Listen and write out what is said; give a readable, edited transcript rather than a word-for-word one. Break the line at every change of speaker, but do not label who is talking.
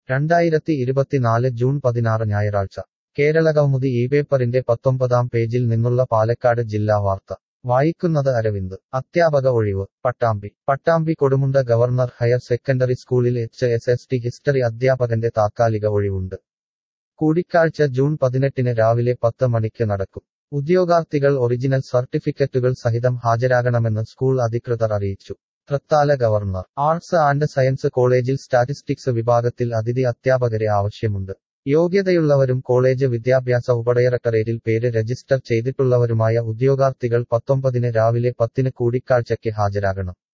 2024 June 16 ഞായറാഴ്ച കേരളകൗമുദി ഈ പേപ്പറിന്റെ 19-ാം പേജിൽ നിന്നുള്ള പാലക്കാട് ജില്ലാ വാർത്ത വായിക്കുന്നത് അരവിന്ദ്. അധ്യാപക ഒഴിവ്. Pattambi Kodumunda government higher secondary സ്കൂളിൽ HSST ഹിസ്റ്ററി അധ്യാപകന്റെ താത്കാലിക ഒഴിവുണ്ട്. കൂടിക്കാഴ്ച ജൂൺ 18 രാവിലെ 10 മണിക്ക് നടക്കും. ഉദ്യോഗാർത്ഥികൾ ഒറിജിനൽ സർട്ടിഫിക്കറ്റുകൾ സഹിതം ഹാജരാകണമെന്ന് സ്കൂൾ അധികൃതർ അറിയിച്ചു. Thrithala government arts and science കോളേജിൽ സ്റ്റാറ്റിസ്റ്റിക്സ് വിഭാഗത്തിൽ അതിഥി അധ്യാപകരെ ആവശ്യമുണ്ട്. യോഗ്യതയുള്ളവരും കോളേജ് വിദ്യാഭ്യാസ ഉപഡയറക്ടറേറ്റിൽ പേര് രജിസ്റ്റർ ചെയ്തിട്ടുള്ളവരുമായ ഉദ്യോഗാർത്ഥികൾ 19 രാവിലെ 10 കൂടിക്കാഴ്ചയ്ക്ക് ഹാജരാകണം.